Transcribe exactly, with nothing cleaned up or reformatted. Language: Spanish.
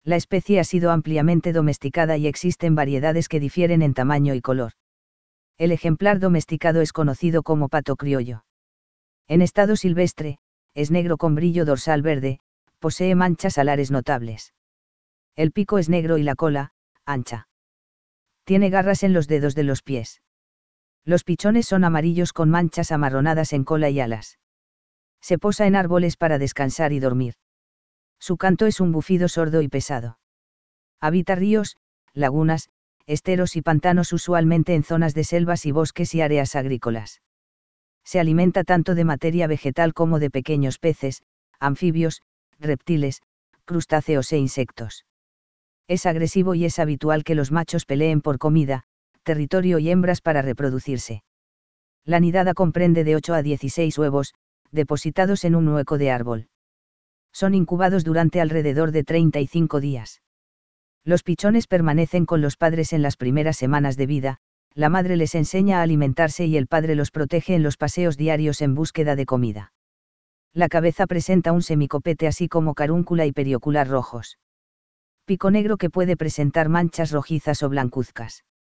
La especie ha sido ampliamente domesticada y existen variedades que difieren en tamaño y color. El ejemplar domesticado es conocido como pato criollo. En estado silvestre, es negro con brillo dorsal verde, posee manchas alares notables. El pico es negro y la cola, ancha. Tiene garras en los dedos de los pies. Los pichones son amarillos con manchas amarronadas en cola y alas. Se posa en árboles para descansar y dormir. Su canto es un bufido sordo y pesado. Habita ríos, lagunas, esteros y pantanos, usualmente en zonas de selvas y bosques y áreas agrícolas. Se alimenta tanto de materia vegetal como de pequeños peces, anfibios, reptiles, crustáceos e insectos. Es agresivo y es habitual que los machos peleen por comida, territorio y hembras para reproducirse. La nidada comprende de ocho a dieciséis huevos, depositados en un hueco de árbol. Son incubados durante alrededor de treinta y cinco días. Los pichones permanecen con los padres en las primeras semanas de vida, la madre les enseña a alimentarse y el padre los protege en los paseos diarios en búsqueda de comida. La cabeza presenta un semicopete así como carúncula y periocular rojos. Pico negro que puede presentar manchas rojizas o blancuzcas.